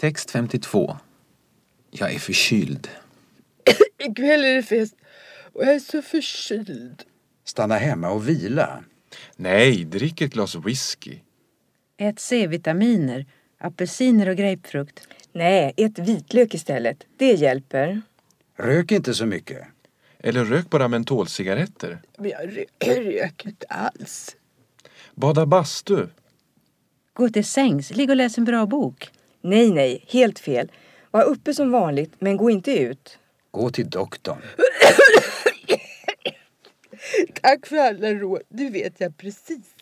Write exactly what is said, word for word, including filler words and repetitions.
Text femtiotvå. Jag är förkyld. Ikväll är det fest och jag är så förkyld. Stanna hemma och vila. Nej, drick ett glas whisky. Ät C-vitaminer, apelsiner och grapefrukt. Nej, ät vitlök istället. Det hjälper. Rök inte så mycket. Eller rök bara mentolcigaretter. Men jag rö- röker inte alls. Bada bastu. Gå till sängs, ligg och läs en bra bok. Nej, nej, helt fel. Var uppe som vanligt, men gå inte ut. Gå till doktorn. Tack för alla råd, du vet jag precis.